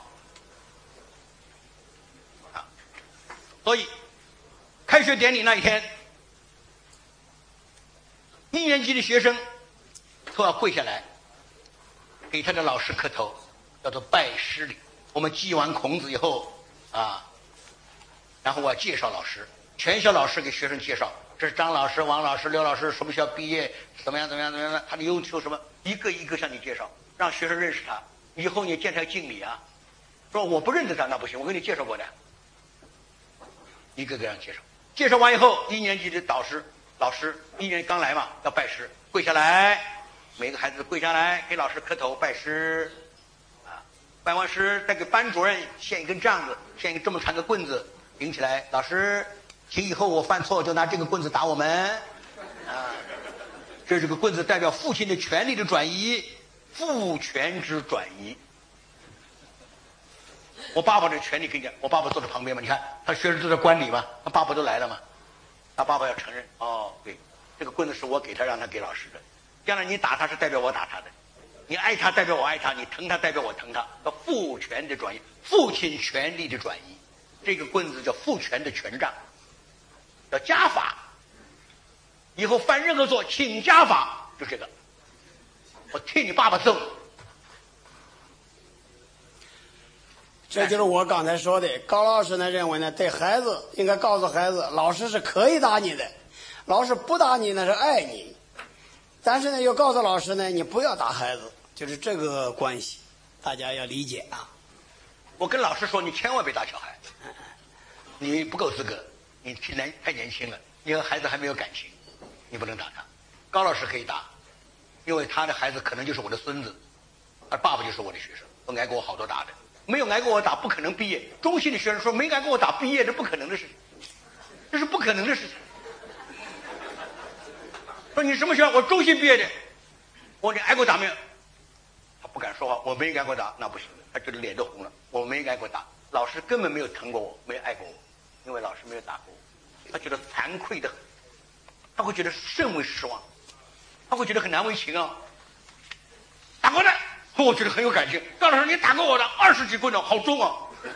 所以，开学典礼那一天，一年级的学生都要跪下来，给他的老师磕头，叫做拜师礼。我们祭完孔子以后啊，然后我要介绍老师，全校老师给学生介绍，这是张老师、王老师、刘老师，什么学校毕业，怎么样怎么样怎么样，他的优秀什么，一个一个向你介绍，让学生认识他。以后你见他敬礼啊，说我不认识他那不行，我给你介绍过的。一个个让介绍，介绍完以后，一年级的导师、老师，一年刚来嘛，要拜师，跪下来，每个孩子跪下来，给老师磕头拜师，啊，拜完师再给班主任献一根杖子，献一个这么长的棍子，顶起来，老师，请以后我犯错就拿这个棍子打我们，啊，这这个棍子代表父亲的权力的转移，父权之转移。我爸爸的权利跟你讲，我爸爸坐在旁边嘛，你看他学生都在观礼嘛，他爸爸都来了嘛，他爸爸要承认，哦，对，这个棍子是我给他，让他给老师的，将来你打他是代表我打他的，你爱他代表我爱他，你疼他代表我疼他，叫父权的转移，父亲权力的转移，这个棍子叫父权的权杖，叫家法，以后犯任何错请家法，就这个，我替你爸爸揍。 这就是我刚才说的。高老师呢认为呢，对孩子应该告诉孩子，老师是可以打你的，老师不打你那是爱你，但是呢又告诉老师呢，你不要打孩子，就是这个关系，大家要理解啊。 我跟老师说，你千万别打小孩，你不够资格，你太年太年轻了，你和孩子还没有感情，你不能打他。高老师可以打，因为他的孩子可能就是我的孙子，而爸爸就是我的学生，都挨过我好多打的。没有挨过我打，不可能毕业。中信的学生说没挨过我打毕业，这不可能的事情，这是不可能的事情。说你什么学校？我中信毕业的。我说你挨过打没有？他不敢说话。我没挨过打，那不行的。他觉得脸都红了。我没挨过打，老师根本没有疼过我，没有爱过我，因为老师没有打过我。他觉得惭愧的很，他会觉得甚为失望，他会觉得很难为情啊。打过来。我觉得很有感情。高老师，你打过我的二十几棍子，好重啊！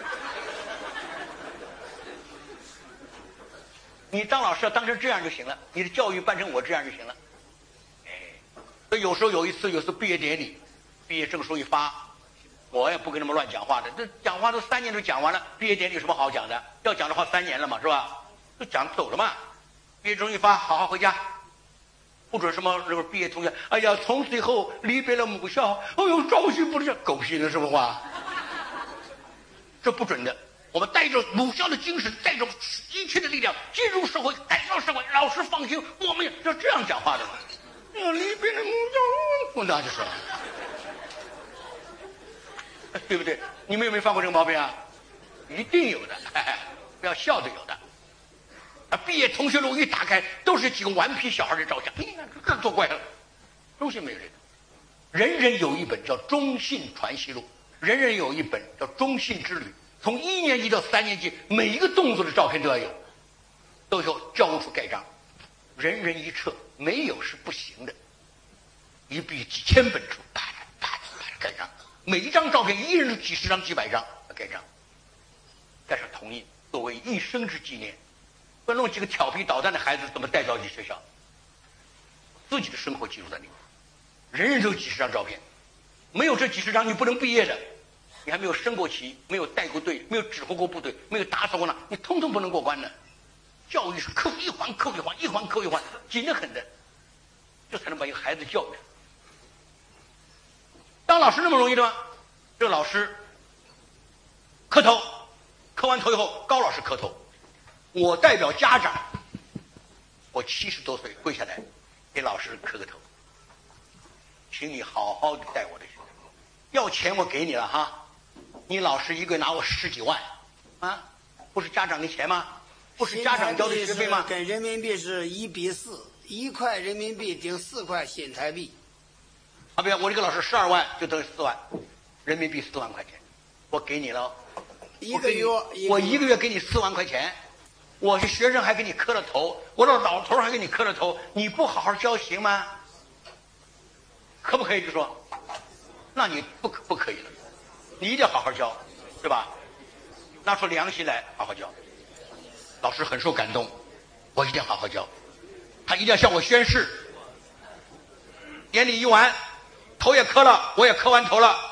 你当老师要当成这样就行了，你的教育办成我这样就行了。哎，所以有时候有一次，有次毕业典礼，毕业证书一发，我也不跟他们乱讲话的。这讲话都三年都讲完了，毕业典礼有什么好讲的？要讲的话三年了嘛，是吧？都讲走了嘛。毕业证一发，好好回家。不准什么那个毕业同学，哎呀，从此以后离别了母校，哎呦，糟心不得，狗屁的什么话？这不准的。 我们带着母校的精神，带着一切的力量进入社会，改造社会。老师放心，我们要这样讲话的嘛。要离别的母校，我那就说，对不对？你们有没有犯过这个毛病啊？一定有的，哎、不要笑着有的。啊，毕业同学录一打开，都是几个顽皮小孩的照相。你看，这做怪了。中信没有这个，人人有一本叫《中信传习录》，人人有一本叫《中信之旅》。从一年级到三年级，每一个动作的照片都要有，都由教务处盖章，人人一册，没有是不行的。一笔几千本书，啪啪啪盖章，每一张照片一人有几十张、几百张盖章，盖上同意，作为一生之纪念。不弄几个调皮捣蛋的孩子怎么带到你学校？自己的生活记录在里面，人人都有几十张照片，没有这几十张你不能毕业的。你还没有升过旗，没有带过队，没有指挥过部队，没有打扫过哪，你通通不能过关的。教育是扣一环扣一环，一环扣一环，紧得很的，这才能把一个孩子教育。当老师那么容易的吗？这个老师磕头，磕完头以后，高老师磕头。我代表家长，我七十多岁跪下来给老师磕个头，请你好好的带我的学生，要钱我给你了哈。你老师一个月拿我十几万，啊，不是家长的钱吗？不是家长交的学费吗？ 跟人民币是一比四，一块人民币顶四块新台币。 啊，不要，我这个老师十二万就等于四万，人民币四万块钱，我给你了。 一个月， 我一个月给你四万块钱，我是学生还给你磕了头，我这老头还给你磕了头，你不好好教行吗？可不可以？就说，那你不可不可以了。你一定要好好教，对吧？拿出良心来好好教。老师很受感动，我一定要好好教。他一定要向我宣誓。典礼一完，头也磕了，我也磕完头了，